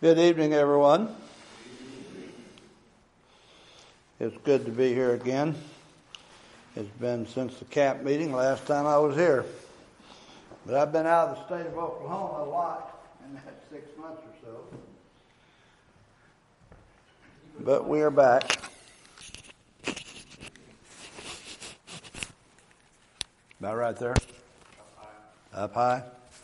Good evening, everyone. It's good to be here again. It's been since the camp meeting last time I was here. But I've been out of the state of Oklahoma a lot in that 6 months or so. But we are back. About right there? Up high.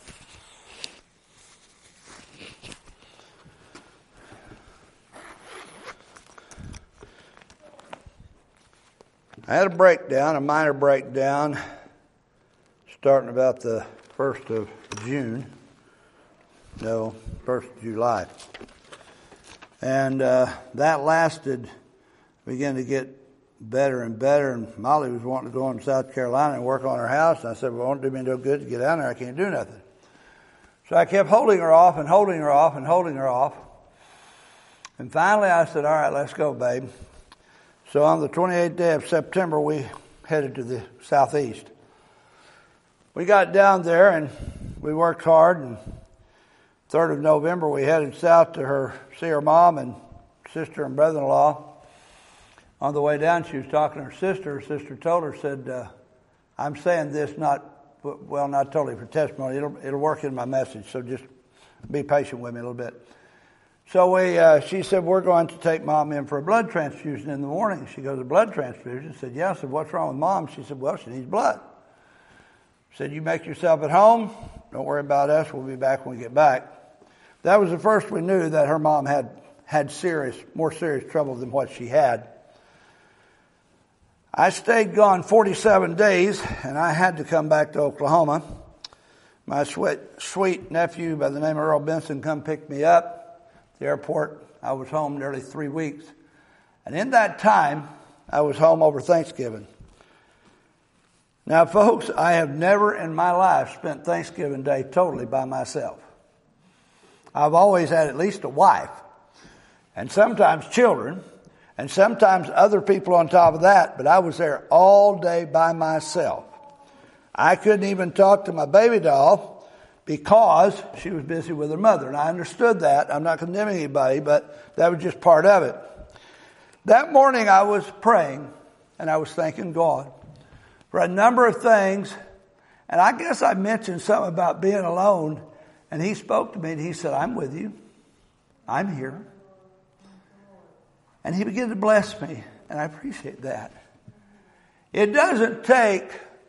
I had a minor breakdown, starting about the 1st of July. And that lasted, began to get better and better, and Molly was wanting to go in South Carolina and work on her house, and I said, well, it won't do me no good to get down there, I can't do nothing. So I kept holding her off and holding her off and holding her off. And finally I said, all right, let's go, babe. So on the 28th day of September, we headed to the southeast. We got down there and we worked hard, and 3rd of November we headed south to see her mom and sister and brother-in-law. On the way down, she was talking to her sister. Her sister told her, said, I'm saying this not totally for testimony. It'll work in my message, so just be patient with me a little bit. So she said, we're going to take Mom in for a blood transfusion in the morning. She goes, a blood transfusion? I said, yeah. I said, what's wrong with Mom? She said, well, she needs blood. I said, you make yourself at home. Don't worry about us. We'll be back when we get back. That was the first we knew that her mom had more serious trouble than what she had. I stayed gone 47 days, and I had to come back to Oklahoma. My sweet nephew by the name of Earl Benson come pick me up. The airport. I was home nearly 3 weeks. And in that time, I was home over Thanksgiving. Now, folks, I have never in my life spent Thanksgiving Day totally by myself. I've always had at least a wife, and sometimes children, and sometimes other people on top of that, but I was there all day by myself. I couldn't even talk to my baby doll, because she was busy with her mother. And I understood that. I'm not condemning anybody, but that was just part of it. That morning I was praying, and I was thanking God for a number of things. And I guess I mentioned something about being alone. And he spoke to me, and he said, I'm with you. I'm here. And he began to bless me, and I appreciate that. It doesn't take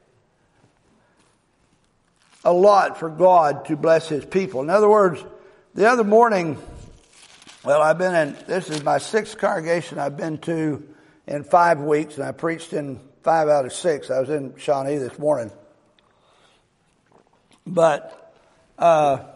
a lot for God to bless His people. In other words, the other morning, this is my 6th congregation I've been to in 5 weeks, and I preached in 5 out of 6. I was in Shawnee this morning. But, the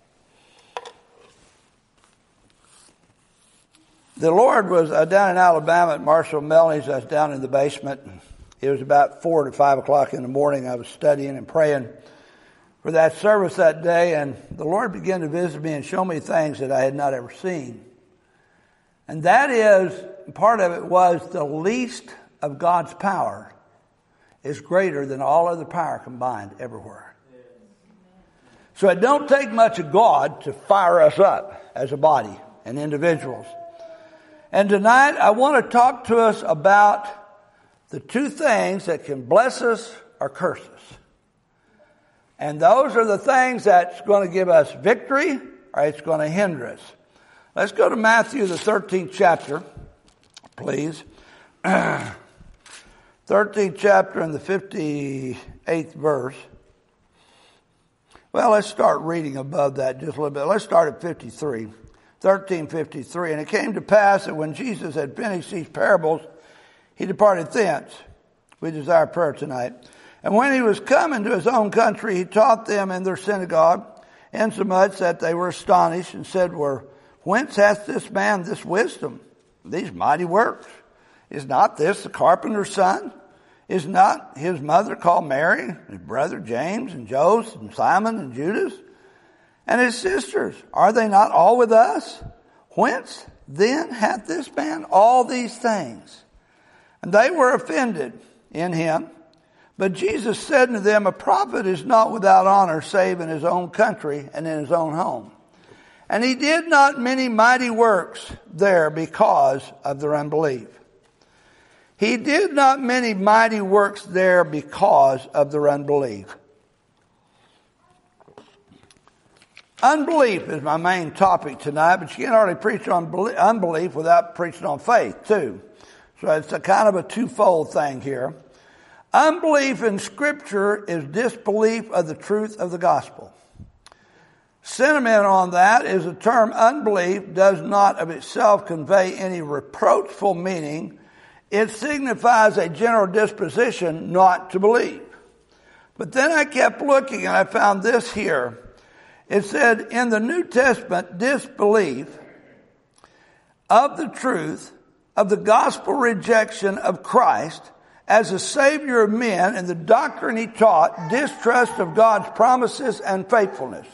Lord was down in Alabama at Marshall Melny's. I was down in the basement. It was about 4 to 5 o'clock in the morning. I was studying and praying for that service that day, and the Lord began to visit me and show me things that I had not ever seen. And that is, part of it was the least of God's power is greater than all other power combined everywhere. So it don't take much of God to fire us up as a body and individuals. And tonight I want to talk to us about the 2 things that can bless us or curse us. And those are the things that's going to give us victory, or it's going to hinder us. Let's go to Matthew, the 13th chapter, please. 13th chapter and the 58th verse. Well, let's start reading above that just a little bit. Let's start at 53. 13:53. And it came to pass that when Jesus had finished these parables, he departed thence. We desire prayer tonight. And when he was come into his own country, he taught them in their synagogue, insomuch that they were astonished and said, whence hath this man this wisdom, these mighty works? Is not this the carpenter's son? Is not his mother called Mary, his brother James and Joseph and Simon and Judas? And his sisters, are they not all with us? Whence then hath this man all these things? And they were offended in him. But Jesus said unto them, a prophet is not without honor, save in his own country and in his own home. And he did not many mighty works there because of their unbelief. He did not many mighty works there because of their unbelief. Unbelief is my main topic tonight, but you can't hardly preach on unbelief without preaching on faith too. So it's a kind of a twofold thing here. Unbelief in Scripture is disbelief of the truth of the gospel. Sentiment on that is the term unbelief does not of itself convey any reproachful meaning. It signifies a general disposition not to believe. But then I kept looking and I found this here. It said in the New Testament, disbelief of the truth of the gospel rejection of Christ as a Savior of men and the doctrine he taught, distrust of God's promises and faithfulness.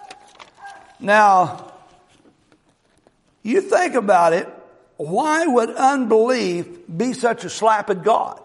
Now, you think about it, why would unbelief be such a slap at God?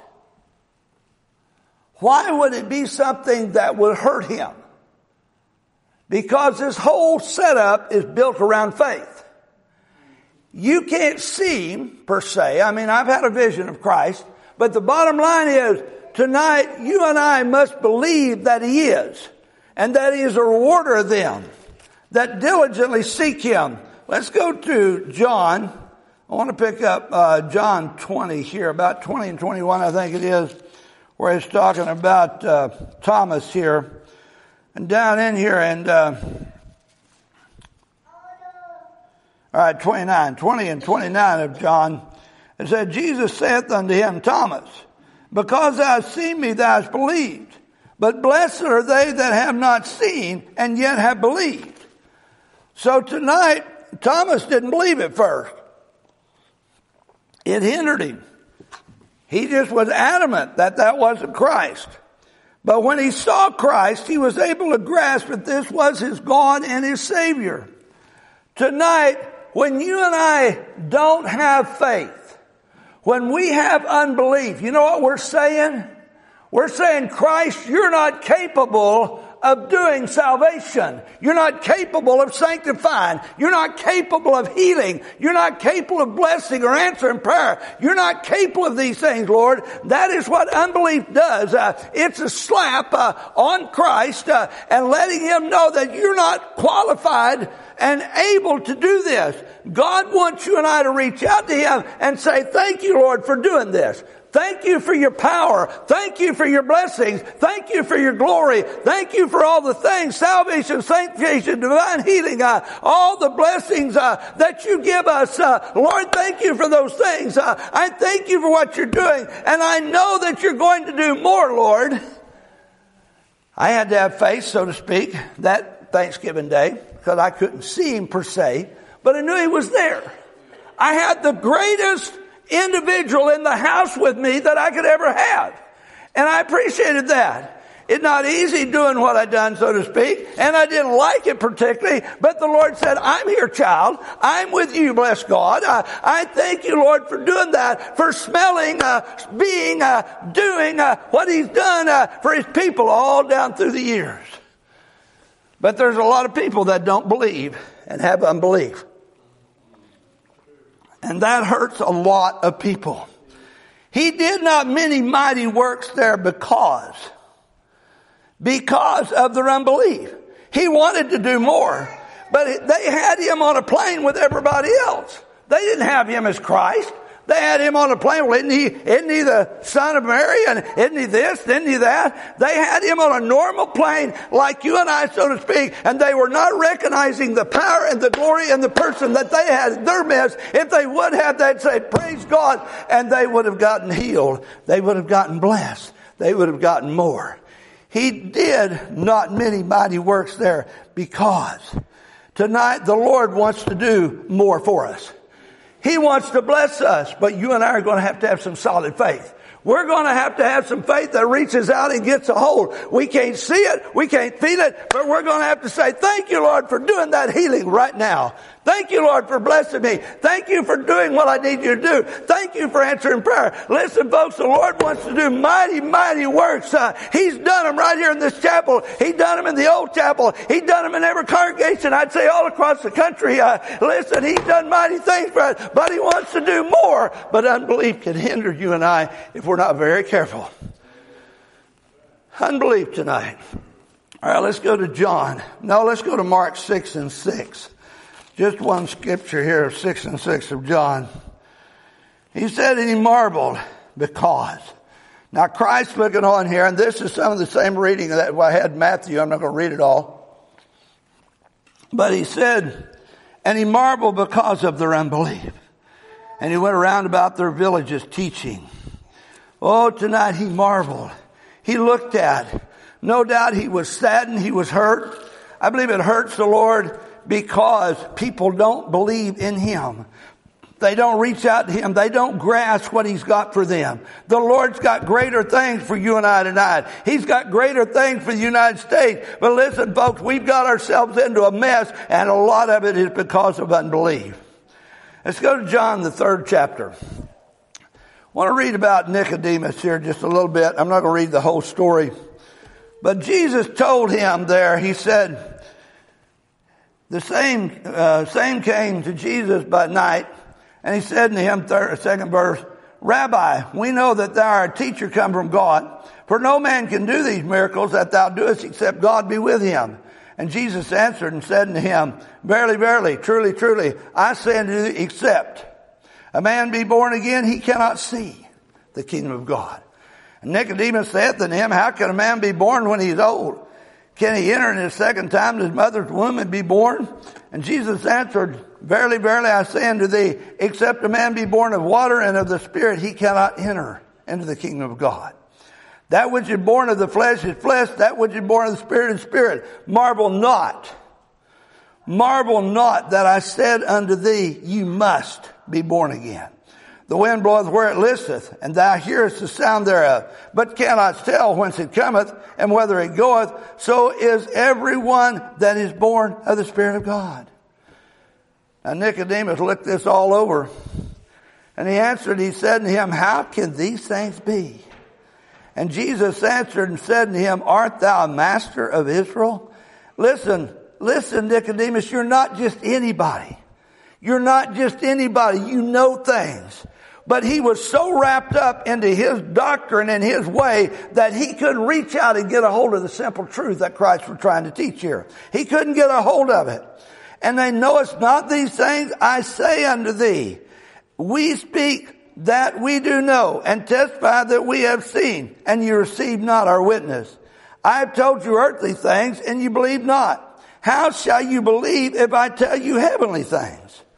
Why would it be something that would hurt him? Because this whole setup is built around faith. You can't see him, per se. I mean, I've had a vision of Christ. But the bottom line is, tonight, you and I must believe that he is. And that he is a rewarder of them that diligently seek him. Let's go to John. I want to pick up John 20 here, about 20 and 21, I think it is, where he's talking about Thomas here. And down in here, and all right, 29, 20 and 29 of John, it said, Jesus saith unto him, Thomas, because thou hast seen me, thou hast believed. But blessed are they that have not seen, and yet have believed. So tonight, Thomas didn't believe at first. It hindered him. He just was adamant that that wasn't Christ. But when he saw Christ, he was able to grasp that this was his God and his Savior. Tonight, when you and I don't have faith, when we have unbelief, you know what we're saying? We're saying, Christ, you're not capable of doing salvation. You're not capable of sanctifying. You're not capable of healing. You're not capable of blessing or answering prayer. You're not capable of these things, Lord. That is what unbelief does. It's a slap on Christ and letting him know that you're not qualified and able to do this. God wants you and I to reach out to him and say, thank you, Lord, for doing this. Thank you for your power. Thank you for your blessings. Thank you for your glory. Thank you for all the things, salvation, sanctification, divine healing, all the blessings that you give us. Lord, thank you for those things. I thank you for what you're doing. And I know that you're going to do more, Lord. I had to have faith, so to speak, that Thanksgiving Day, because I couldn't see him per se, but I knew he was there. I had the greatest individual in the house with me that I could ever have. And I appreciated that. It's not easy doing what I done, so to speak, and I didn't like it particularly, but the Lord said, I'm here, child. I'm with you, bless God. I thank you, Lord, for doing that, for smelling, being, doing what he's done for his people all down through the years. But there's a lot of people that don't believe and have unbelief. And that hurts a lot of people. He did not many mighty works there because of their unbelief. He wanted to do more, but they had him on a plane with everybody else. They didn't have him as Christ. They had him on a plane. Well, isn't he the son of Mary? And isn't he this? Isn't he that? They had him on a normal plane like you and I, so to speak. And they were not recognizing the power and the glory and the person that they had in their midst. If they would have, they'd say, praise God. And they would have gotten healed. They would have gotten blessed. They would have gotten more. He did not many mighty works there because tonight the Lord wants to do more for us. He wants to bless us, but you and I are going to have some solid faith. We're going to have some faith that reaches out and gets a hold. We can't see it. We can't feel it. But we're going to have to say, thank you, Lord, for doing that healing right now. Thank you, Lord, for blessing me. Thank you for doing what I need you to do. Thank you for answering prayer. Listen, folks, the Lord wants to do mighty, mighty works. He's done them right here in this chapel. He's done them in the old chapel. He's done them in every congregation, I'd say all across the country. Listen, He's done mighty things for us, but He wants to do more. But unbelief can hinder you and I if we're not very careful. Unbelief tonight. All right, let's go to John. No, let's go to Mark 6 and 6. Just one scripture here, 6 and 6 of John. He said, and he marveled because. Now Christ looking on here, and this is some of the same reading that I had in Matthew. I'm not going to read it all. But he said, and he marveled because of their unbelief. And he went around about their villages teaching. Oh, tonight he marveled. He looked at. No doubt he was saddened. He was hurt. I believe it hurts the Lord because people don't believe in Him. They don't reach out to Him. They don't grasp what He's got for them. The Lord's got greater things for you and I tonight. He's got greater things for the United States. But listen, folks, we've got ourselves into a mess, and a lot of it is because of unbelief. Let's go to John, the 3rd chapter. I want to read about Nicodemus here just a little bit. I'm not going to read the whole story. But Jesus told him there, He said, the same came to Jesus by night, and He said to him, 2nd verse, Rabbi, we know that thou art a teacher come from God, for no man can do these miracles that thou doest except God be with him. And Jesus answered and said unto him, Verily, verily, truly, truly, I say unto you, except a man be born again, he cannot see the kingdom of God. And Nicodemus saith unto him, How can a man be born when he is old? Can he enter in his second time in his mother's womb and be born? And Jesus answered, Verily, verily, I say unto thee, except a man be born of water and of the Spirit, he cannot enter into the kingdom of God. That which is born of the flesh is flesh, that which is born of the Spirit is spirit. Marvel not that I said unto thee, you must be born again. The wind bloweth where it listeth, and thou hearest the sound thereof, but cannot tell whence it cometh, and whither it goeth. So is everyone that is born of the Spirit of God. Now Nicodemus looked this all over, and he answered, he said unto him, How can these things be? And Jesus answered and said unto him, Art thou a master of Israel? Listen, Nicodemus, you're not just anybody. You're not just anybody. You know things. But he was so wrapped up into his doctrine and his way that he couldn't reach out and get a hold of the simple truth that Christ was trying to teach here. He couldn't get a hold of it. And they knowest not these things, I say unto thee, we speak that we do know and testify that we have seen, and you receive not our witness. I have told you earthly things, and you believe not. How shall you believe if I tell you heavenly things?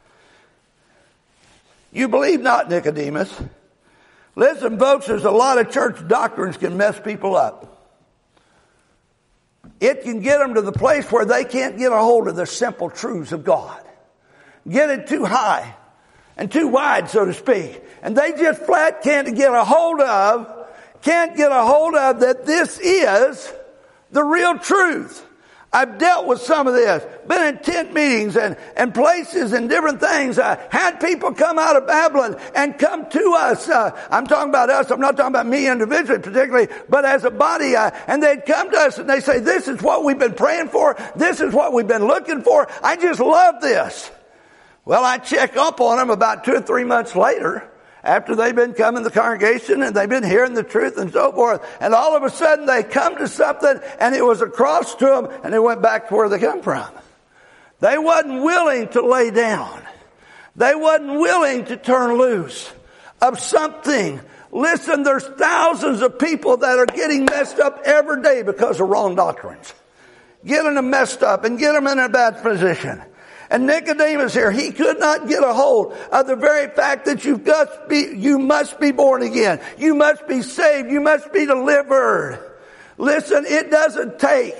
You believe not, Nicodemus. Listen, folks, there's a lot of church doctrines can mess people up. It can get them to the place where they can't get a hold of the simple truths of God. Get it too high and too wide, so to speak. And they just flat can't get a hold of that this is the real truth. I've dealt with some of this, been in tent meetings and places and different things. Had people come out of Babylon and come to us. I'm talking about us. I'm not talking about me individually particularly, but as a body. And they'd come to us and they say, this is what we've been praying for. This is what we've been looking for. I just love this. Well, I check up on them about 2 or 3 months later, after they've been coming to the congregation and they've been hearing the truth and so forth. And all of a sudden they come to something and it was across to them and they went back to where they come from. They wasn't willing to lay down. They wasn't willing to turn loose of something. Listen, there's thousands of people that are getting messed up every day because of wrong doctrines. Getting them messed up and get them in a bad position. And Nicodemus here, he could not get a hold of the very fact that you must be born again. You must be saved. You must be delivered. Listen, it doesn't take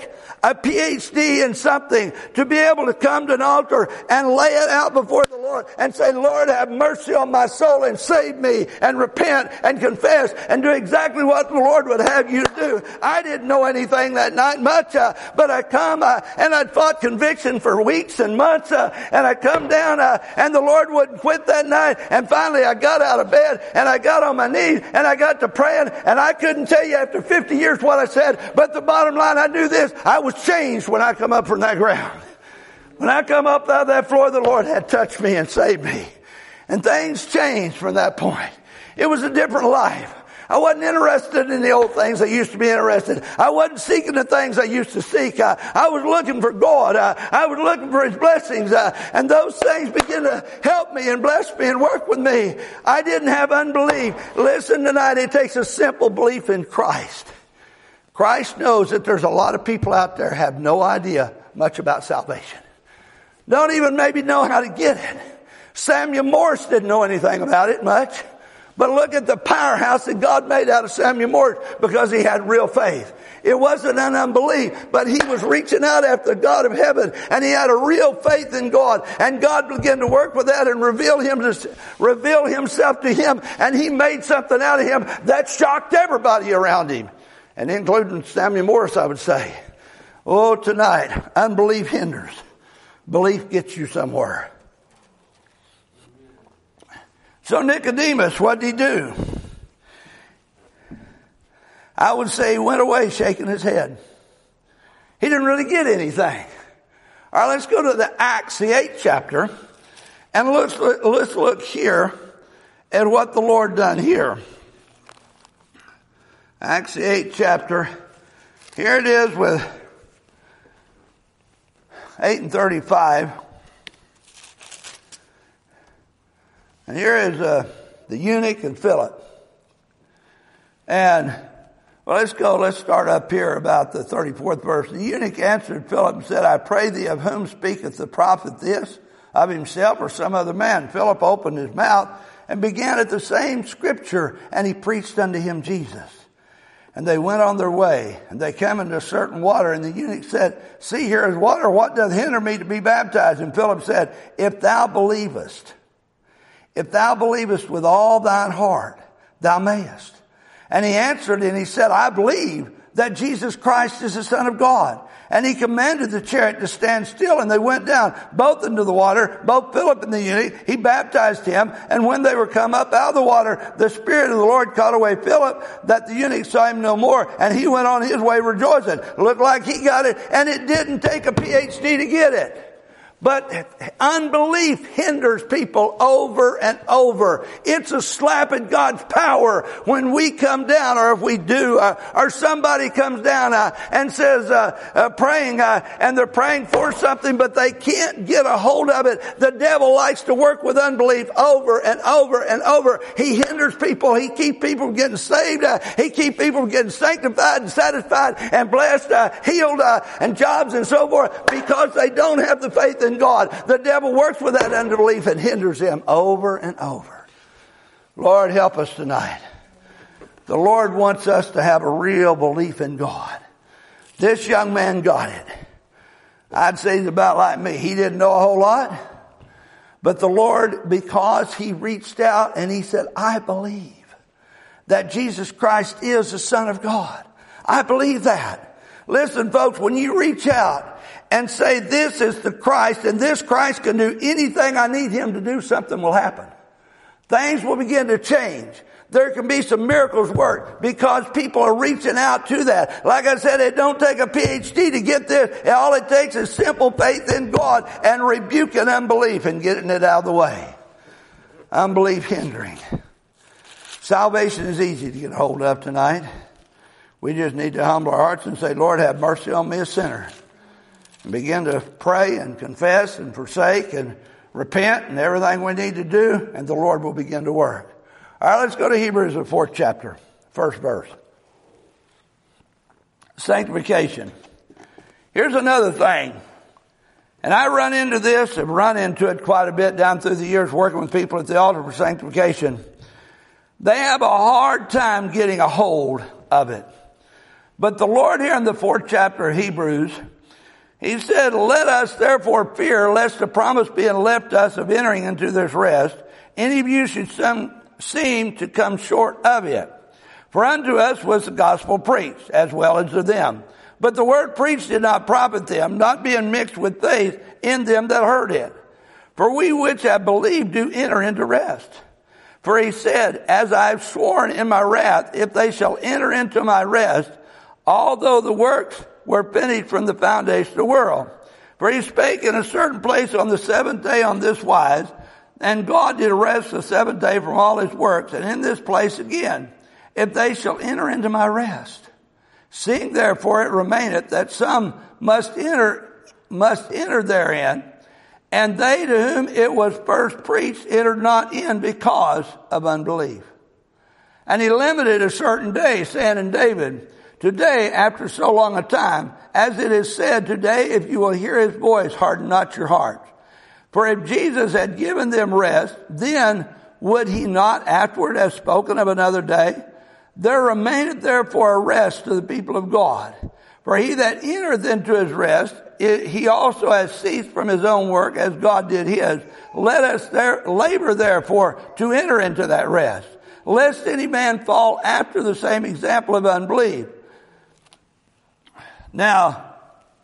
a PhD in something, to be able to come to an altar and lay it out before the Lord and say, Lord, have mercy on my soul and save me, and repent and confess and do exactly what the Lord would have you do. I didn't know anything that night much, but I come and I'd fought conviction for weeks and months, and I come down and the Lord wouldn't quit that night. And finally I got out of bed and I got on my knees and I got to praying, and I couldn't tell you after 50 years what I said, but the bottom line, I knew this: I was changed when I come up from that ground. When I come up out of that floor, the Lord had touched me and saved me. And things changed from that point. It was a different life. I wasn't interested in the old things I used to be interested. I wasn't seeking the things I used to seek. I was looking for God. I was looking for His blessings. And those things began to help me and bless me and work with me. I didn't have unbelief. Listen tonight, it takes a simple belief in Christ. Christ knows that there's a lot of people out there have no idea much about salvation. Don't even maybe know how to get it. Samuel Morse didn't know anything about it much. But look at the powerhouse that God made out of Samuel Morse, because he had real faith. It wasn't an unbelief, but he was reaching out after the God of heaven, and he had a real faith in God. And God began to work with that and reveal himself to him, and he made something out of him that shocked everybody around him, and including Samuel Morse, I would say. Oh, tonight, unbelief hinders. Belief gets you somewhere. So Nicodemus, what did he do? I would say he went away shaking his head. He didn't really get anything. All right, let's go to the Acts, the 8th chapter, and let's look here at what the Lord done here. Acts, the 8th chapter. Here it is with 8 and 35. And here is the eunuch and Philip. And, well, let's start up here about the 34th verse. The eunuch answered Philip and said, I pray thee, of whom speaketh the prophet this? Of himself or some other man? Philip opened his mouth and began at the same scripture, and he preached unto him Jesus. And they went on their way, and they came into a certain water, and the eunuch said, See, here is water, what doth hinder me to be baptized? And Philip said, If thou believest with all thine heart, thou mayest. And he answered and he said, I believe that Jesus Christ is the Son of God. And he commanded the chariot to stand still, and they went down both into the water, both Philip and the eunuch. He baptized him, and when they were come up out of the water, the Spirit of the Lord caught away Philip, that the eunuch saw him no more, and he went on his way rejoicing. Looked like he got it, and it didn't take a PhD to get it. But unbelief hinders people over and over. It's a slap at God's power when we come down, or if we do, or somebody comes down and says, praying, and they're praying for something, but they can't get a hold of it. The devil likes to work with unbelief over and over and over. He hinders people. He keeps people from getting saved. He keeps people from getting sanctified and satisfied and blessed, healed, and jobs and so forth, because they don't have the faith in God. The devil works with that unbelief and hinders him over and over. Lord, help us tonight. The Lord wants us to have a real belief in God. This young man got it. I'd say he's about like me. He didn't know a whole lot. But the Lord, because he reached out and he said, I believe that Jesus Christ is the Son of God. I believe that. Listen, folks, when you reach out and say, this is the Christ, and this Christ can do anything I need him to do, something will happen. Things will begin to change. There can be some miracles work because people are reaching out to that. Like I said, it don't take a PhD to get this. All it takes is simple faith in God and rebuking unbelief and getting it out of the way. Unbelief hindering. Salvation is easy to get a hold of tonight. We just need to humble our hearts and say, Lord, have mercy on me, a sinner. And begin to pray and confess and forsake and repent and everything we need to do, and the Lord will begin to work. All right, let's go to Hebrews, the 4th chapter, 1st verse. Sanctification. Here's another thing. And I run into this, have run into it quite a bit down through the years working with people at the altar for sanctification. They have a hard time getting a hold of it. But the Lord here in the 4th chapter of Hebrews He said, let us therefore fear lest the promise being left us of entering into this rest, any of you should seem to come short of it. For unto us was the gospel preached, as well as to them. But the word preached did not profit them, not being mixed with faith in them that heard it. For we which have believed do enter into rest. For he said, as I have sworn in my wrath, if they shall enter into my rest, although the works were finished from the foundation of the world. For he spake in a certain place on the seventh day on this wise, and God did rest the seventh day from all his works. And in this place again, if they shall enter into my rest. Seeing therefore it remaineth that some must enter therein, and they to whom it was first preached entered not in because of unbelief. And he limited a certain day, saying in David, today, after so long a time, as it is said, today, if you will hear his voice, harden not your hearts. For if Jesus had given them rest, then would he not afterward have spoken of another day? There remaineth therefore a rest to the people of God. For he that entereth into his rest, he also has ceased from his own work as God did his. Let us labor therefore to enter into that rest, lest any man fall after the same example of unbelief. Now,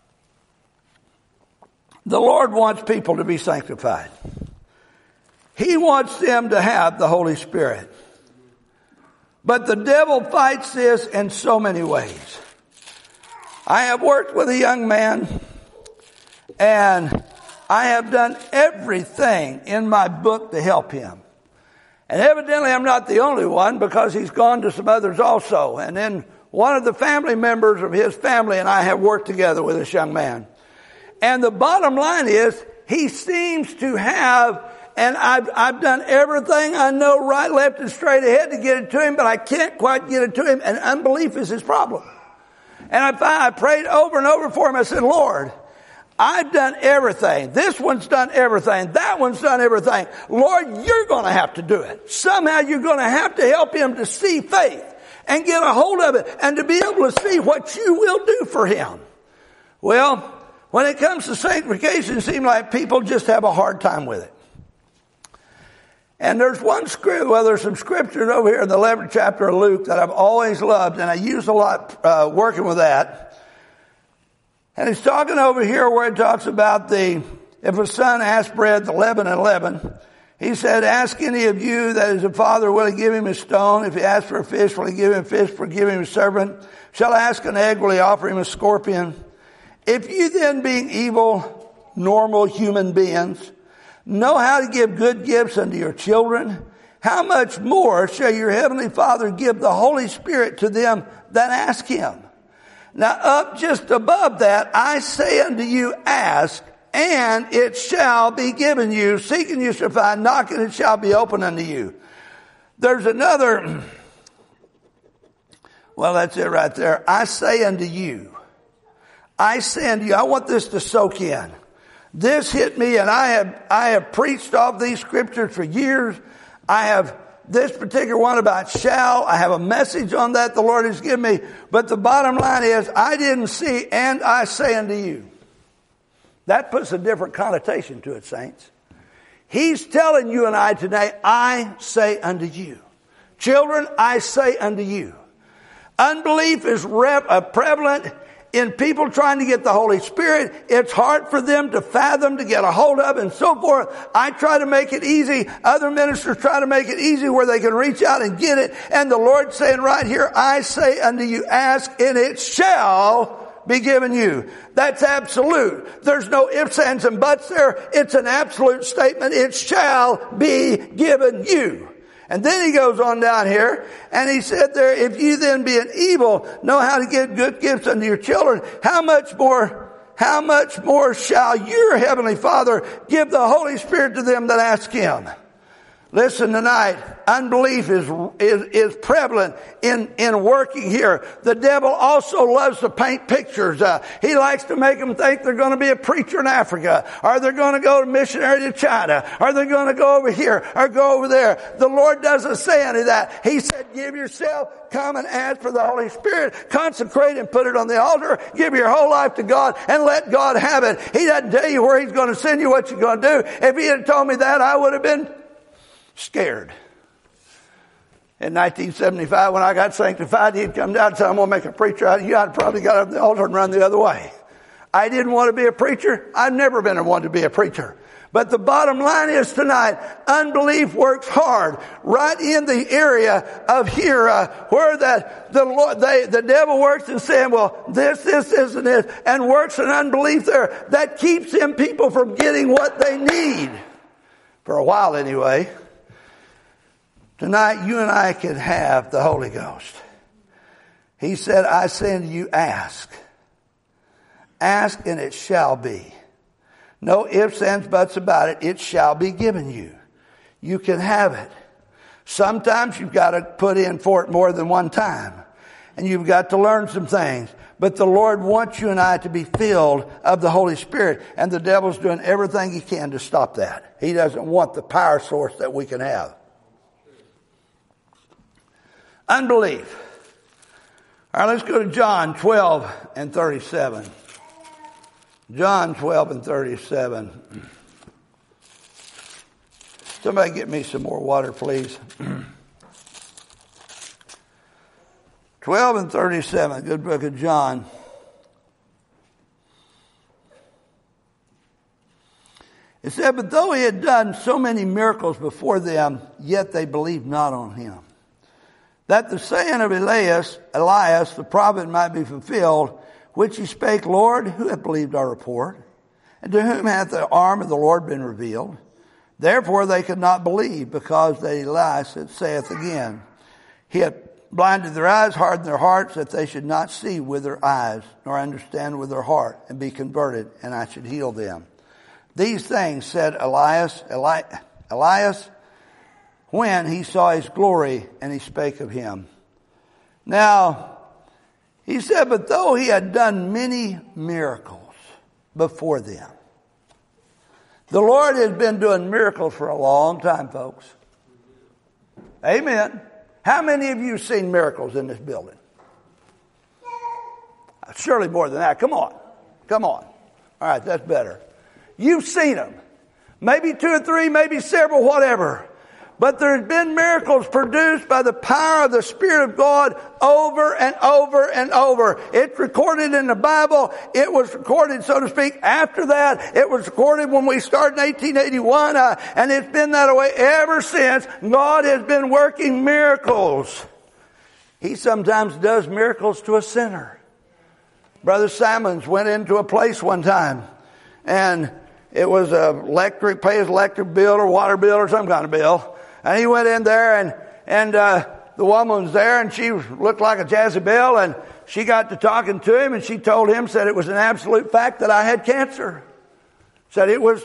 the Lord wants people to be sanctified. He wants them to have the Holy Spirit. But the devil fights this in so many ways. I have worked with a young man, and I have done everything in my book to help him. And evidently I'm not the only one, because he's gone to some others also. And then one of the family members of his family and I have worked together with this young man. And the bottom line is, he seems to have, and I've done everything I know, right, left, and straight ahead to get it to him, but I can't quite get it to him, and unbelief is his problem. And I prayed over and over for him. I said, Lord, I've done everything. This one's done everything. That one's done everything. Lord, you're going to have to do it. Somehow you're going to have to help him to see faith and get a hold of it and to be able to see what you will do for him. Well, when it comes to sanctification, it seems like people just have a hard time with it. And there's there's some scriptures over here in the 11th chapter of Luke that I've always loved, and I use a lot working with that. And he's talking over here where it talks about if a son asks bread, the leaven and leaven. He said, ask any of you that is a father, will he give him a stone? If he asks for a fish, will he give him a fish? For give him a serpent? Shall I ask an egg, will he offer him a scorpion? If you then, being evil, normal human beings, know how to give good gifts unto your children, how much more shall your heavenly Father give the Holy Spirit to them that ask him? Now up just above that, I say unto you, ask, and it shall be given you. Seek and you shall find. Knock and it shall be opened unto you. There's another, well, that's it right there. I say unto you. I say unto you. I want this to soak in. This hit me, and I have preached off these scriptures for years. I have this particular one about shall. I have a message on that the Lord has given me. But the bottom line is, I didn't see, and I say unto you. That puts a different connotation to it, saints. He's telling you and I today, I say unto you. Children, I say unto you. Unbelief is prevalent in people trying to get the Holy Spirit. It's hard for them to fathom, to get a hold of, and so forth. I try to make it easy. Other ministers try to make it easy where they can reach out and get it. And the Lord's saying right here, I say unto you, ask, and it shall be given you. That's absolute. There's no ifs, ands, and buts there. It's an absolute statement. It shall be given you. And then he goes on down here, and he said there, if you then being evil know how to give good gifts unto your children, how much more shall your heavenly Father give the Holy Spirit to them that ask him? Listen tonight, unbelief is prevalent in working here. The devil also loves to paint pictures. He likes to make them think they're going to be a preacher in Africa, or they're going to go missionary to China, or they're going to go over here, or go over there. The Lord doesn't say any of that. He said, give yourself, come and ask for the Holy Spirit, consecrate and put it on the altar, give your whole life to God, and let God have it. He doesn't tell you where He's going to send you, what you're going to do. If He had told me that, I would have been scared. In 1975, when I got sanctified, He'd come down and say, I'm going to make a preacher out of you. I'd probably got up the altar and run the other way. I didn't want to be a preacher. I've never been one to be a preacher. But the bottom line is tonight, unbelief works hard right in the area of here, where the devil works and saying, well, this, and this, and works in unbelief there. That keeps them people from getting what they need. For a while anyway. Tonight, you and I can have the Holy Ghost. He said, I say unto you, ask. Ask and it shall be. No ifs, ands, buts about it. It shall be given you. You can have it. Sometimes you've got to put in for it more than one time. And you've got to learn some things. But the Lord wants you and I to be filled of the Holy Spirit. And the devil's doing everything he can to stop that. He doesn't want the power source that we can have. Unbelief. All right, let's go to John 12 and 37. John 12 and 37. Somebody get me some more water, please. 12 and 37, good book of John. It said, but though He had done so many miracles before them, yet they believed not on Him. That the saying of Elias, the prophet, might be fulfilled, which he spake, Lord, who hath believed our report? And to whom hath the arm of the Lord been revealed? Therefore they could not believe, because that Elias saith again, He hath blinded their eyes, hardened their hearts, that they should not see with their eyes, nor understand with their heart, and be converted, and I should heal them. These things said Elias, when he saw His glory, and He spake of Him. Now, he said, but though He had done many miracles before them. The Lord has been doing miracles for a long time, folks. Amen. How many of you have seen miracles in this building? Surely more than that. Come on. All right, that's better. You've seen them. Maybe 2 or 3, maybe several, whatever. But there's been miracles produced by the power of the Spirit of God over and over and over. It's recorded in the Bible. It was recorded, so to speak, after that. It was recorded when we started in 1881, and it's been that way ever since. God has been working miracles. He sometimes does miracles to a sinner. Brother Simons went into a place one time, and it was pay his electric bill or water bill or some kind of bill. And he went in there, and the woman was there, and she looked like a Jezebel, and she got to talking to him, and she told him, said it was an absolute fact that I had cancer. Said it was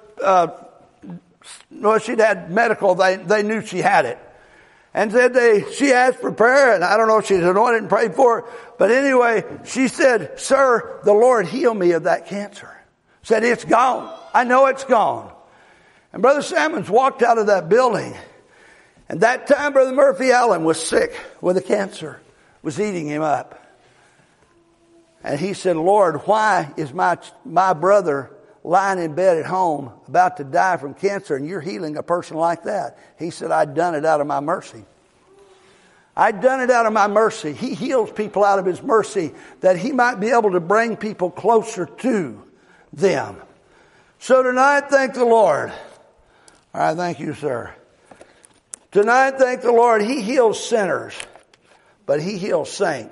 she'd had medical, they knew she had it. And said she asked for prayer, and I don't know if she's anointed and prayed for her, but anyway, she said, sir, the Lord healed me of that cancer. Said, it's gone. I know it's gone. And Brother Sammons walked out of that building. And that time Brother Murphy Allen was sick with a cancer. Was eating him up. And he said, Lord, why is my brother lying in bed at home about to die from cancer, and you're healing a person like that? He said, I'd done it out of my mercy. I'd done it out of my mercy. He heals people out of His mercy that He might be able to bring people closer to them. So tonight, thank the Lord. All right, thank you, sir. Tonight, thank the Lord. He heals sinners, but He heals saints.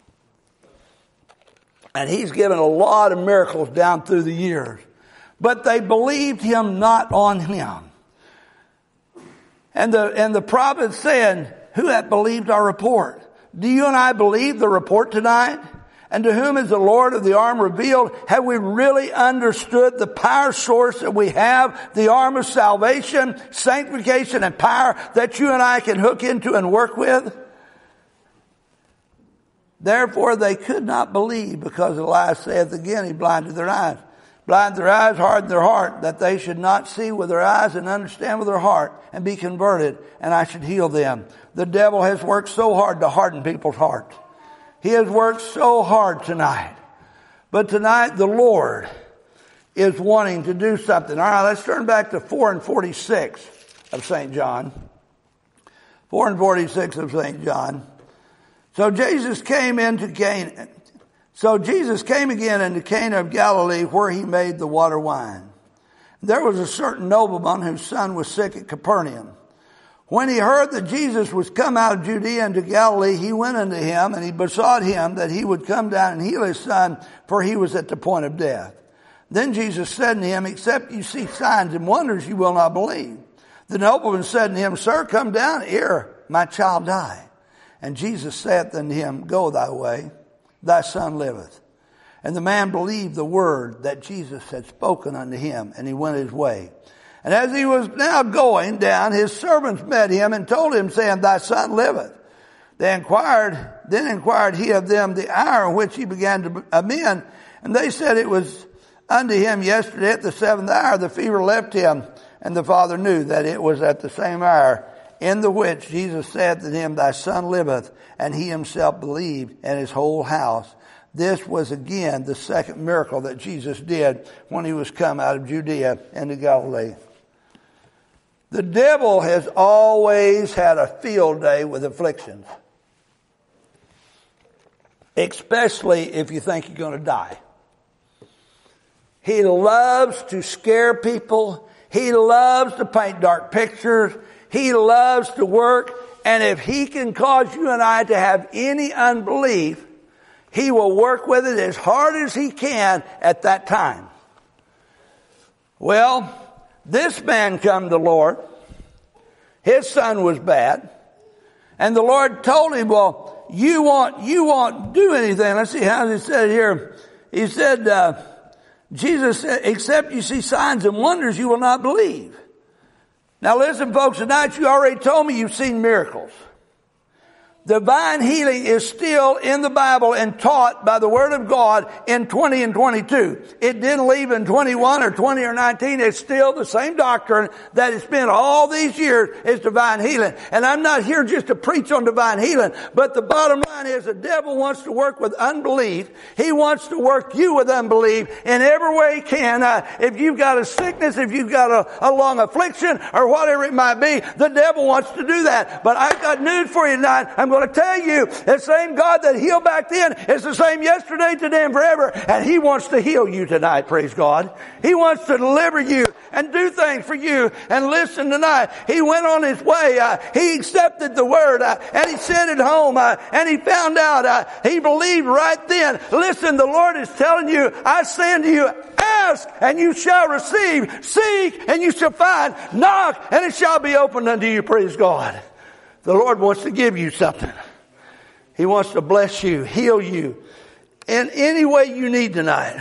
And He's given a lot of miracles down through the years. But they believed Him not on Him. And the prophet said, who hath believed our report? Do you and I believe the report tonight? And to whom is the Lord of the arm revealed? Have we really understood the power source that we have, the arm of salvation, sanctification, and power that you and I can hook into and work with? Therefore they could not believe, because Elias saith again, he blinded their eyes. Blinded their eyes, hardened their heart, that they should not see with their eyes and understand with their heart and be converted, and I should heal them. The devil has worked so hard to harden people's hearts. He has worked so hard tonight. But tonight the Lord is wanting to do something. All right, let's turn back to 4:46 of St. John. 4:46 of St. John. So Jesus came again into Cana of Galilee, where he made the water wine. There was a certain nobleman whose son was sick at Capernaum. When he heard that Jesus was come out of Judea into Galilee, he went unto him, and he besought him that he would come down and heal his son, for he was at the point of death. Then Jesus said unto him, except you see signs and wonders, you will not believe. The nobleman said unto him, Sir, come down, ere my child die. And Jesus saith unto him, Go thy way, thy son liveth. And the man believed the word that Jesus had spoken unto him, and he went his way. And as he was now going down, his servants met him and told him, saying, Thy son liveth. Then inquired he of them the hour in which he began to amend. And they said, It was unto him yesterday at the 7th hour the fever left him. And the father knew that it was at the same hour in the which Jesus said to him, Thy son liveth. And he himself believed, and his whole house. This was again the second miracle that Jesus did when he was come out of Judea into Galilee. The devil has always had a field day with afflictions. Especially if you think you're going to die. He loves to scare people. He loves to paint dark pictures. He loves to work. And if he can cause you and I to have any unbelief, he will work with it as hard as he can at that time. Well, this man come to the Lord. His son was bad. And the Lord told him, well, you won't do anything. Let's see how he said here. He said, Jesus said, except you see signs and wonders, you will not believe. Now listen, folks, tonight you already told me you've seen miracles. Divine healing is still in the Bible and taught by the Word of God in 20 and 22. It didn't leave in 21 or 20 or 19. It's still the same doctrine that it's been all these years is divine healing. And I'm not here just to preach on divine healing, but the bottom line is the devil wants to work with unbelief. He wants to work you with unbelief in every way he can. If you've got a sickness, if you've got a long affliction or whatever it might be, the devil wants to do that. But I've got news for you tonight. I'm going to tell you, the same God that healed back then is the same yesterday, today, and forever. And He wants to heal you tonight, praise God. He wants to deliver you and do things for you. And listen tonight, he went on his way. He accepted the word and he sent it home and he found out he believed right then. Listen, the Lord is telling you, I say unto you, ask and you shall receive. Seek and you shall find. Knock and it shall be opened unto you, praise God. The Lord wants to give you something. He wants to bless you, heal you in any way you need tonight.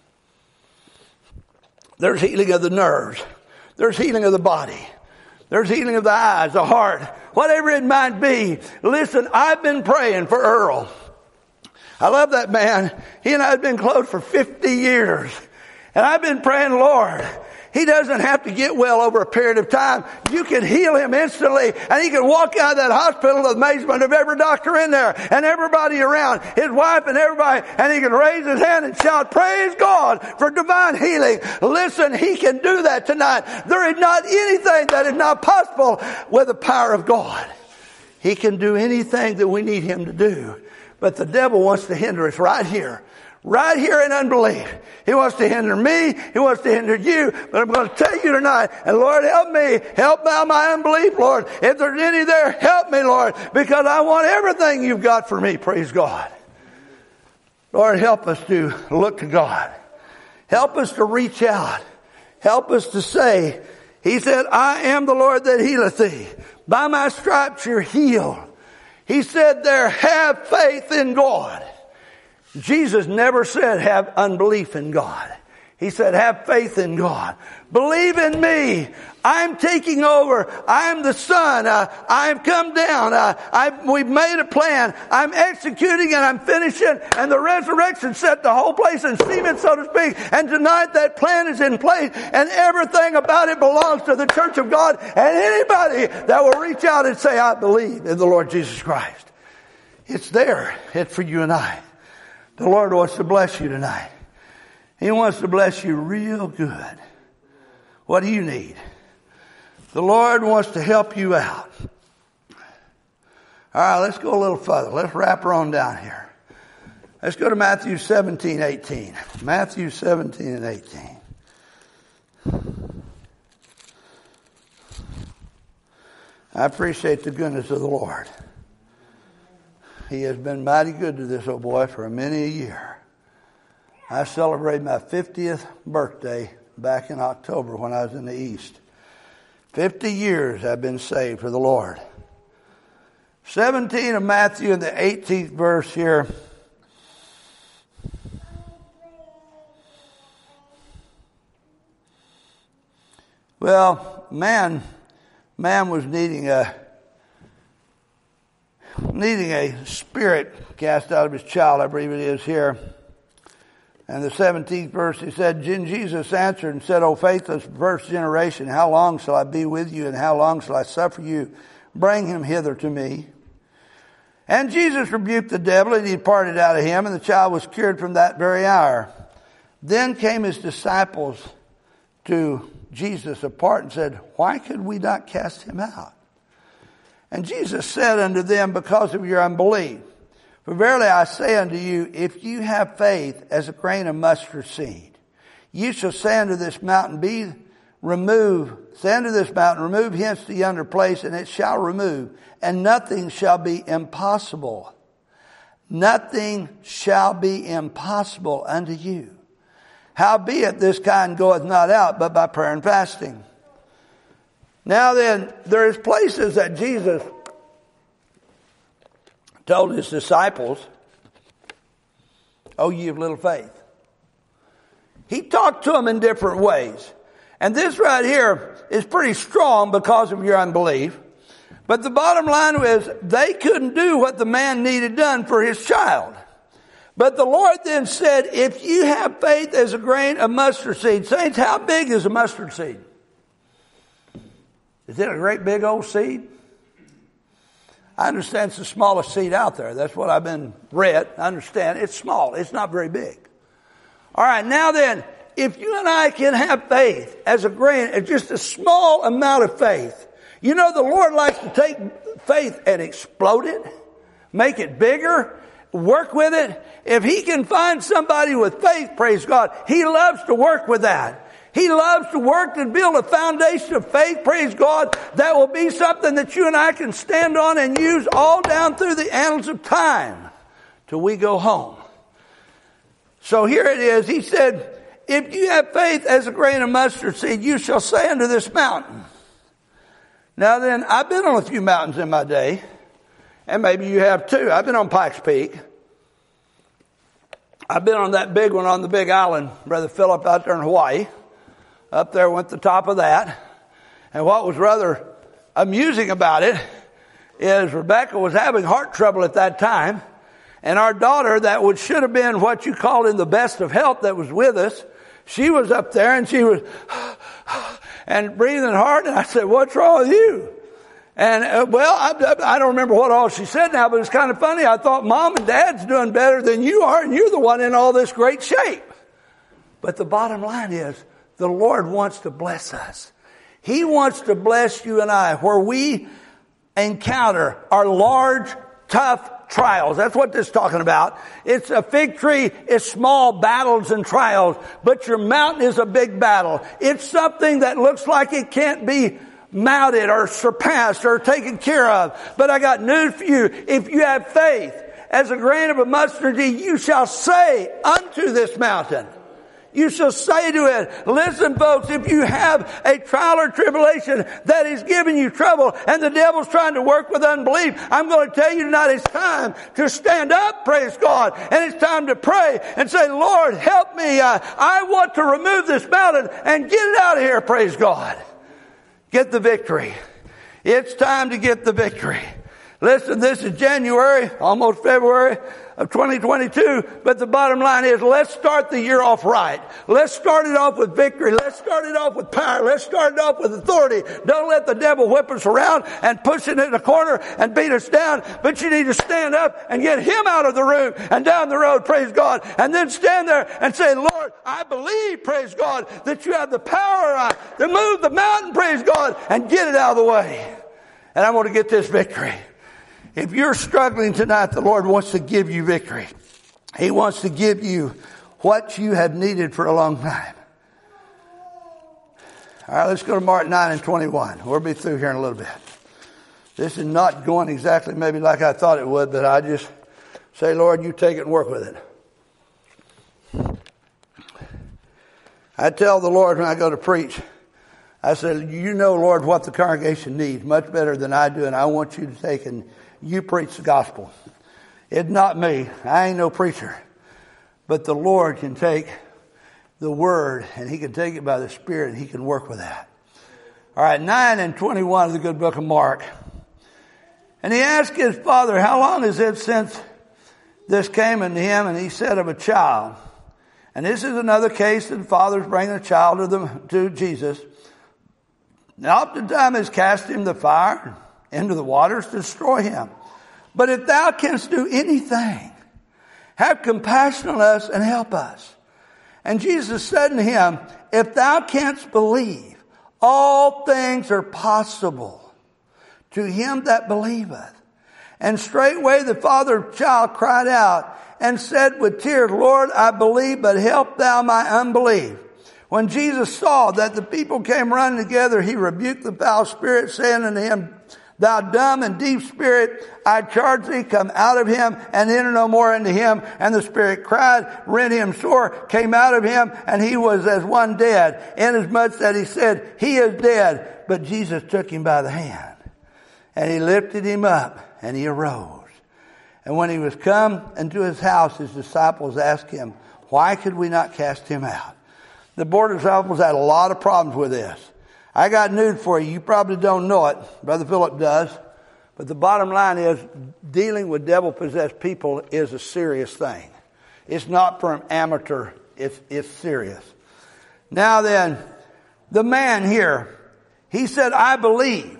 There's healing of the nerves. There's healing of the body. There's healing of the eyes, the heart, whatever it might be. Listen, I've been praying for Earl. I love that man. He and I have been close for 50 years. And I've been praying, Lord, he doesn't have to get well over a period of time. You can heal him instantly. And he can walk out of that hospital to the amazement of every doctor in there and everybody around, his wife and everybody. And he can raise his hand and shout, praise God for divine healing. Listen, he can do that tonight. There is not anything that is not possible with the power of God. He can do anything that we need him to do. But the devil wants to hinder us right here. Right here in unbelief. He wants to hinder me. He wants to hinder you. But I'm going to tell you tonight, and Lord, help me. Help my unbelief, Lord. If there's any there, help me, Lord. Because I want everything you've got for me. Praise God. Lord, help us to look to God. Help us to reach out. Help us to say, He said, I am the Lord that healeth thee. By my stripes you're healed. He said there, have faith in God. Jesus never said have unbelief in God. He said have faith in God. Believe in me. I'm taking over. I'm the Son. I've come down. We've made a plan. I'm executing and I'm finishing. And the resurrection set the whole place in cement, so to speak. And tonight that plan is in place. And everything about it belongs to the church of God. And anybody that will reach out and say, I believe in the Lord Jesus Christ. It's there. It's for you and I. The Lord wants to bless you tonight. He wants to bless you real good. What do you need? The Lord wants to help you out. All right, let's go a little further. Let's wrap her on down here. Let's go to Matthew 17:18. Matthew 17 and 18. I appreciate the goodness of the Lord. He has been mighty good to this old boy for many a year. I celebrated my 50th birthday back in October when I was in the East. 50 years I've been saved for the Lord. 17 of Matthew in the 18th verse here. Well, man was needing a spirit cast out of his child, I believe it is here. And the 17th verse, he said, Then Jesus answered and said, O faithless first generation, how long shall I be with you, and how long shall I suffer you? Bring him hither to me. And Jesus rebuked the devil, and he departed out of him, and the child was cured from that very hour. Then came his disciples to Jesus apart and said, Why could we not cast him out? And Jesus said unto them, Because of your unbelief. For verily I say unto you, if you have faith as a grain of mustard seed, you shall say unto this mountain, remove hence to yonder place, and it shall remove, and nothing shall be impossible. Nothing shall be impossible unto you. Howbeit this kind goeth not out, but by prayer and fasting. Now then, there is places that Jesus told his disciples, oh, ye of little faith. He talked to them in different ways. And this right here is pretty strong because of your unbelief. But the bottom line was they couldn't do what the man needed done for his child. But the Lord then said, if you have faith as a grain of mustard seed. Saints, how big is a mustard seed? Is it a great big old seed? I understand it's the smallest seed out there. That's what I've been read. I understand it's small. It's not very big. All right, now then, if you and I can have faith as a grain, just a small amount of faith. You know, the Lord likes to take faith and explode it, make it bigger, work with it. If He can find somebody with faith, praise God, He loves to work with that. He loves to work and build a foundation of faith, praise God, that will be something that you and I can stand on and use all down through the annals of time till we go home. So here it is. He said, if you have faith as a grain of mustard seed, you shall say unto this mountain. Now then, I've been on a few mountains in my day, and maybe you have too. I've been on Pikes Peak. I've been on that big one on the Big Island, Brother Philip, out there in Hawaii. Up there went the top of that. And what was rather amusing about it is Rebecca was having heart trouble at that time. And our daughter, that should have been what you call in the best of health, that was with us, she was up there and she was and breathing hard. And I said, what's wrong with you? And I don't remember what all she said now, but it's kind of funny. I thought Mom and Dad's doing better than you are, and you're the one in all this great shape. But the bottom line is, the Lord wants to bless us. He wants to bless you and I where we encounter our large, tough trials. That's what this is talking about. It's a fig tree. It's small battles and trials. But your mountain is a big battle. It's something that looks like it can't be mounted or surpassed or taken care of. But I got news for you. If you have faith as a grain of a mustard seed, you shall say unto this mountain. You shall say to it, listen folks, if you have a trial or tribulation that is giving you trouble and the devil's trying to work with unbelief, I'm going to tell you tonight it's time to stand up, praise God. And it's time to pray and say, Lord, help me. I want to remove this mountain and get it out of here, praise God. Get the victory. It's time to get the victory. Listen, this is January, almost February of 2022, but the bottom line is, let's start the year off right. Let's start it off with victory. Let's start it off with power. Let's start it off with authority. Don't let the devil whip us around and push it in a corner and beat us down, but you need to stand up and get him out of the room and down the road, praise God, and then stand there and say, Lord, I believe, praise God, that you have the power to move the mountain, praise God, and get it out of the way. And I want to get this victory. If you're struggling tonight, the Lord wants to give you victory. He wants to give you what you have needed for a long time. All right, let's go to Mark 9 and 21. We'll be through here in a little bit. This is not going exactly maybe like I thought it would, but I just say, Lord, you take it and work with it. I tell the Lord when I go to preach, I said, you know, Lord, what the congregation needs much better than I do, and I want you to take and you preach the gospel. It's not me. I ain't no preacher. But the Lord can take the word and he can take it by the Spirit and he can work with that. All right, 9 and 21 of the good book of Mark. And he asked his father, how long is it since this came unto him? And he said, of a child. And this is another case that the father's bringing a child to Jesus. Now oftentimes has cast him the fire into the waters to destroy him. But if thou canst do anything, have compassion on us and help us. And Jesus said to him, if thou canst believe, all things are possible to him that believeth. And straightway the father of the child cried out and said with tears, Lord, I believe, but help thou my unbelief. When Jesus saw that the people came running together, he rebuked the foul spirit, saying unto him, thou dumb and deep spirit, I charge thee, come out of him and enter no more into him. And the spirit cried, rent him sore, came out of him, and he was as one dead, inasmuch that he said, he is dead. But Jesus took him by the hand, and he lifted him up, and he arose. And when he was come into his house, his disciples asked him, why could we not cast him out? The board disciples had a lot of problems with this. I got news for you. You probably don't know it. Brother Philip does. But the bottom line is dealing with devil-possessed people is a serious thing. It's not for an amateur. It's serious. Now then, the man here, he said, I believe,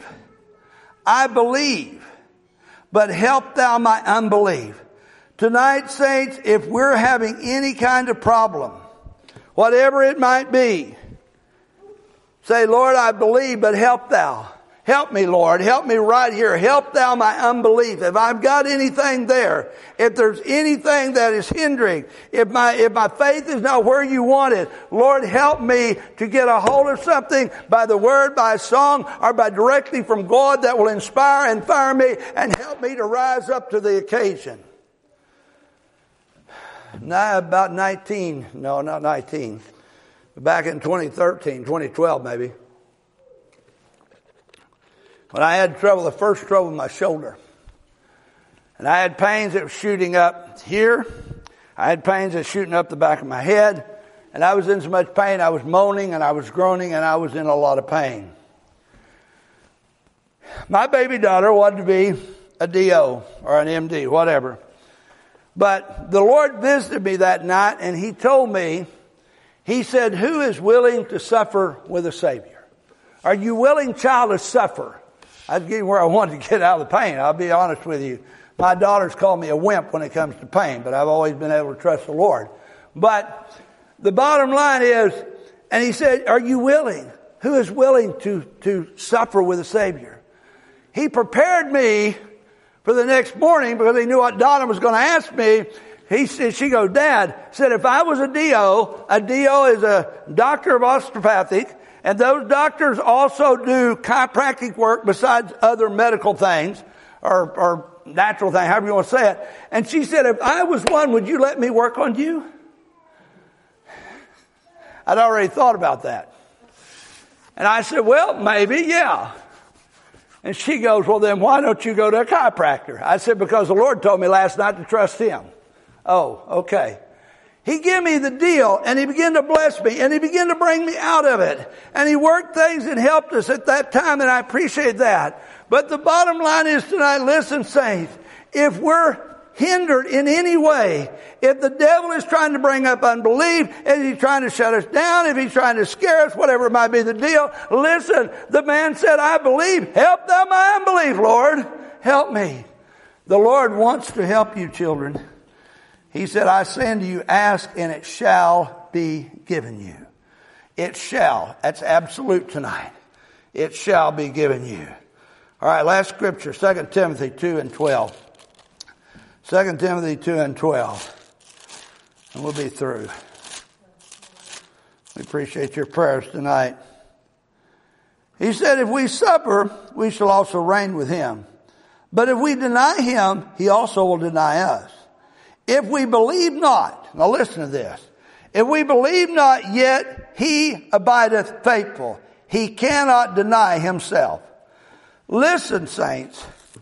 but help thou my unbelief. Tonight, saints, if we're having any kind of problem, whatever it might be, say, Lord, I believe, but help thou. Help me, Lord. Help me right here. Help thou my unbelief. If I've got anything there, if there's anything that is hindering, if my faith is not where you want it, Lord, help me to get a hold of something by the word, by a song, or by directly from God that will inspire and fire me and help me to rise up to the occasion. Now about 19, no, not 19. Back in 2012 maybe, when I had the first trouble with my shoulder. And I had pains that were shooting up here. I had pains that were shooting up the back of my head. And I was in so much pain, I was moaning and I was groaning and I was in a lot of pain. My baby daughter wanted to be a DO or an MD, whatever. But the Lord visited me that night and he told me, he said, who is willing to suffer with a Savior? Are you willing, child, to suffer? I was getting where I wanted to get out of the pain. I'll be honest with you. My daughters call me a wimp when it comes to pain, but I've always been able to trust the Lord. But the bottom line is, and he said, are you willing? Who is willing to suffer with a Savior? He prepared me for the next morning because he knew what Donna was going to ask me. She goes, Dad, said if I was a DO is a doctor of osteopathic, and those doctors also do chiropractic work besides other medical things, or natural things, however you want to say it. And she said, if I was one, would you let me work on you? I'd already thought about that. And I said, well, maybe, yeah. And she goes, well, then why don't you go to a chiropractor? I said, because the Lord told me last night to trust Him. Oh, okay. He gave me the deal, and He began to bless me, and He began to bring me out of it. And He worked things and helped us at that time, and I appreciate that. But the bottom line is tonight, listen, saints, if we're hindered in any way, if the devil is trying to bring up unbelief, if he's trying to shut us down, if he's trying to scare us, whatever might be the deal, listen, the man said, I believe. Help thou my unbelief, Lord. Help me. The Lord wants to help you, children. He said, I say unto you, ask and it shall be given you. It shall. That's absolute tonight. It shall be given you. All right, last scripture, 2 Timothy 2 and 12. 2 Timothy 2 and 12. And we'll be through. We appreciate your prayers tonight. He said, if we suffer, we shall also reign with Him. But if we deny Him, He also will deny us. If we believe not, now listen to this. If we believe not, yet He abideth faithful. He cannot deny Himself. Listen, saints.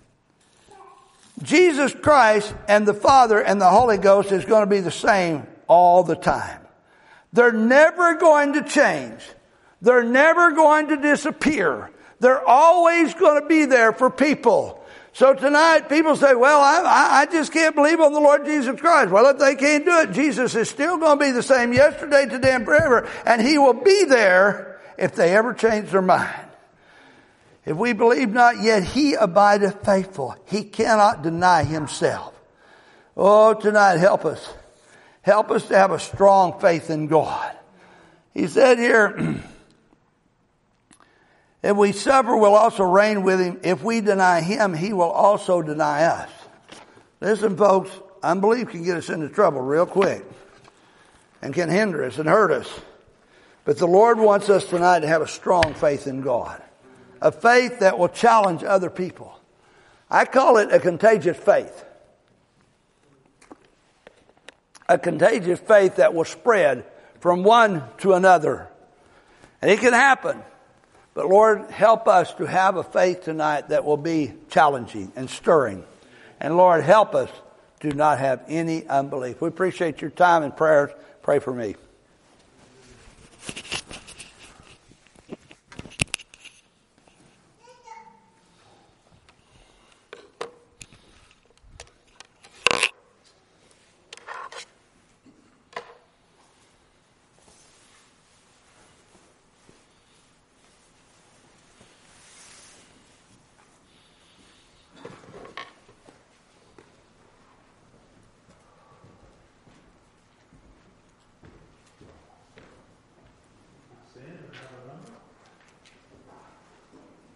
Jesus Christ and the Father and the Holy Ghost is going to be the same all the time. They're never going to change. They're never going to disappear. They're always going to be there for people. So tonight people say, well, I just can't believe on the Lord Jesus Christ. Well, if they can't do it, Jesus is still going to be the same yesterday, today, and forever. And He will be there if they ever change their mind. If we believe not, yet He abideth faithful. He cannot deny Himself. Oh, tonight, help us. Help us to have a strong faith in God. He said here, if we suffer, we'll also reign with Him. If we deny Him, He will also deny us. Listen, folks, unbelief can get us into trouble real quick and can hinder us and hurt us. But the Lord wants us tonight to have a strong faith in God. A faith that will challenge other people. I call it a contagious faith. A contagious faith that will spread from one to another. And it can happen. But Lord, help us to have a faith tonight that will be challenging and stirring. And Lord, help us to not have any unbelief. We appreciate your time and prayers. Pray for me.